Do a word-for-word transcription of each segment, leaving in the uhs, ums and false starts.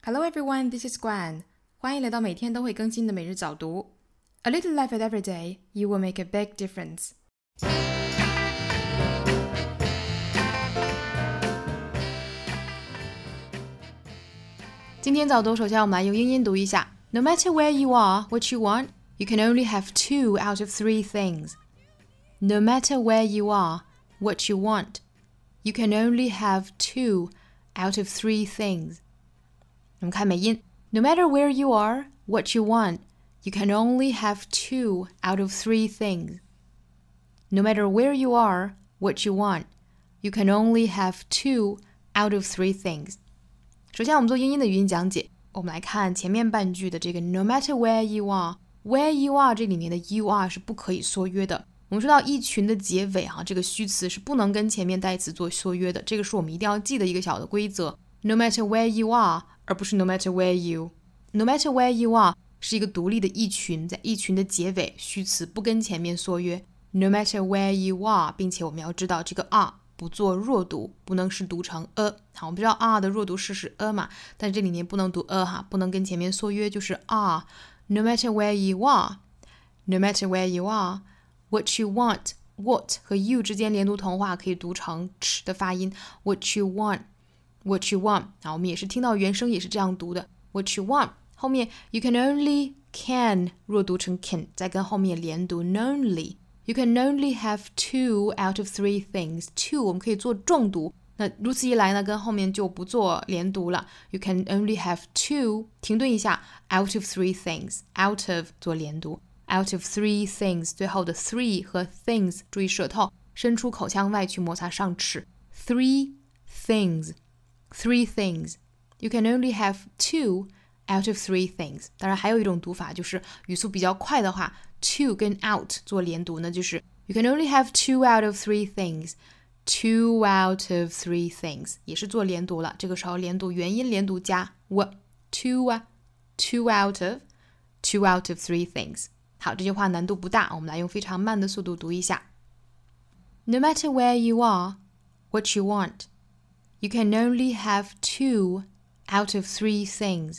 Hello everyone, this is Guan. 欢迎来到每天都会更新的每日早读。A little effort every day, you will make a big difference. 今天早读，首先我们来用英音读一下。No matter where you are, what you want, you can only have two out of three things. No matter where you are, what you want, you can only have two out of three things. 我们看美音 No matter where you are, what you want, you can only have two out of three things. No matter where you are, what you want, you can only have two out of three things. 首先我们做英音的语音讲解，我们来看前面半句的这个 No matter where you are, where you are 这里面的 you are 是不可以缩约的。我们说到一群的结尾啊，这个虚词是不能跟前面代词做缩约的，这个是我们一定要记的一个小的规则。No matter where you are, 而不是 no matter where you. No matter where you are 是一个独立的一群，在一群的结尾，虚词不跟前面缩约。No matter where you are， 并且我们要知道这个 are 不做弱读，不能是读成 a。好，我们知道 are 的弱读式是 a 嘛，但这里面不能读 a 哈，不能跟前面缩约，就是 are. No matter where you are, no matter where you are, what you want, what 和 you 之间连读同化，可以读成 ch 的发音。What you want.What you want 啊，我们也是听到原声也是这样读的 What you want 后面 You can only can 弱读成 can 再跟后面连读 only You can only have two out of three things two 我们可以做重读那如此一来呢跟后面就不做连读了 You can only have two 停顿一下 out of three things out of 做连读 out of three things 最后的 three 和 things 注意舌头伸出口腔外去摩擦上齿 three things Three things. You can only have two out of three things. 当然还有一种读法就是语速比较快的话 two 跟 out 做连读呢就是 You can only have two out of three things. Two out of three things. 也是做连读了这个时候连读元音连读加 w two, two out of two out of three things. 好这句话难度不大我们来用非常慢的速度读一下 No matter where you are, what you want.You can only have two out of three things.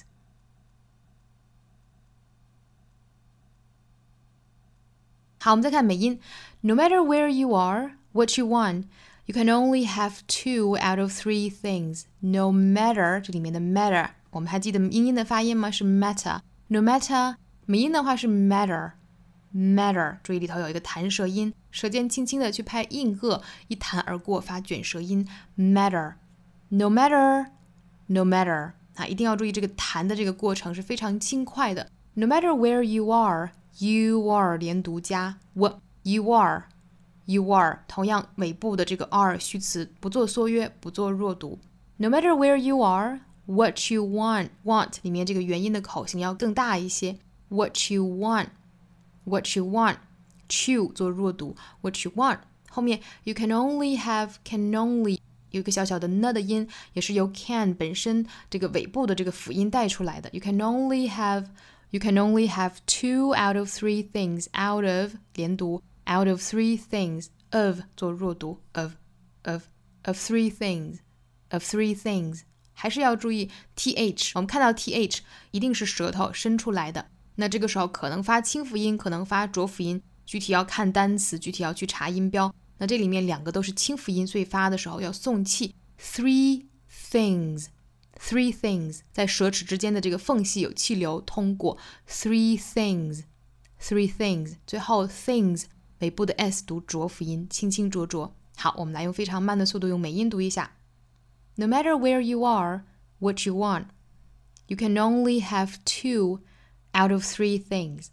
好，我们再看美音 No matter where you are, what you want, you can only have two out of three things. No matter 这里面的 matter 我们还记得英音的发音吗？是 matter. No matter 美音的话是 matter. Matter 注意里头有一个弹舌音舌尖轻轻的去拍硬腭一弹而过发卷舌音 Matter.No matter, no matter 啊，一定要注意这个弹的这个过程是非常轻快的。No matter where you are, you are 连读加 w, you are, you are 同样尾部的这个 are 虚词不做缩约，不做弱读。No matter where you are, what you want, want 里面这个元音的口型要更大一些。What you want, what you want, chew 做弱读。What you want 后面 you can only have, can only有一个小小的 n 的音也是由 can 本身这个尾部的这个辅音带出来的 You can only have You can only have two out of three things out of 连读 out of three things of 做弱读 of of of three things of three things 还是要注意 th 我们看到 th 一定是舌头伸出来的那这个时候可能发清辅音可能发浊辅音具体要看单词具体要去查音标那这里面两个都是清辅音所以发的时候要送气 Three things Three things 在舌齿之间的这个缝隙有气流通过 Three things Three things 最后 things 尾部的 s 读浊辅音轻轻浊浊好我们来用非常慢的速度用美音读一下 No matter where you are what you want You can only have two out of three things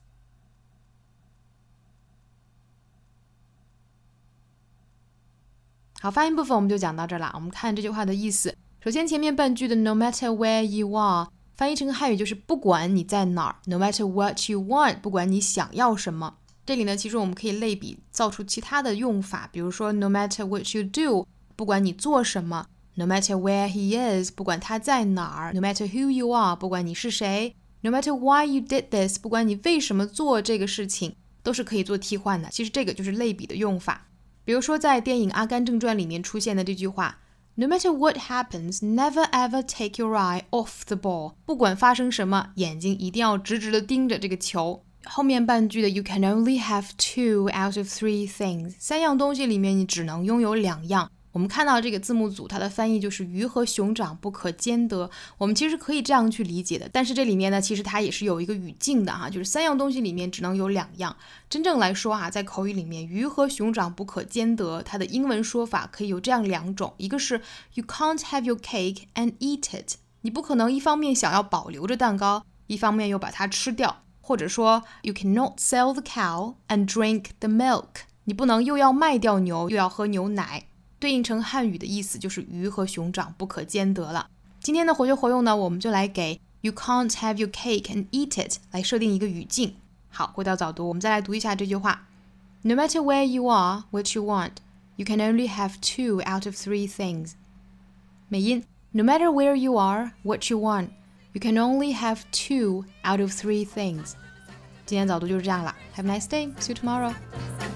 好发音部分我们就讲到这儿了我们看这句话的意思首先前面半句的 no matter where you are 翻译成汉语就是不管你在哪儿 no matter what you want 不管你想要什么这里呢其实我们可以类比造出其他的用法比如说 no matter what you do 不管你做什么 no matter where he is 不管他在哪儿 no matter who you are 不管你是谁 no matter why you did this 不管你为什么做这个事情都是可以做替换的其实这个就是类比的用法比如说在电影《阿甘正传》里面出现的这句话 No matter what happens, never ever take your eye off the ball. 不管发生什么，眼睛一定要直直的盯着这个球。后面半句的 You can only have two out of three things. 三样东西里面你只能拥有两样。我们看到这个字幕组它的翻译就是鱼和熊掌不可兼得，我们其实可以这样去理解的，但是这里面呢其实它也是有一个语境的哈，就是三样东西里面只能有两样。真正来说啊，在口语里面鱼和熊掌不可兼得，它的英文说法可以有这样两种，一个是 You can't have your cake and eat it. 你不可能一方面想要保留着蛋糕，一方面又把它吃掉，或者说 You cannot sell the cow and drink the milk. 你不能又要卖掉牛又要喝牛奶。对应成汉语的意思就是鱼和熊掌不可兼得了。今天的活学活用呢，我们就来给 You can't have your cake and eat it 来设定一个语境。好，回到早读，我们再来读一下这句话。No matter where you are, what you want, you can only have two out of three things. 美音 No matter where you are, what you want, you can only have two out of three things. 今天早读就是这样了。Have a nice day. See you tomorrow.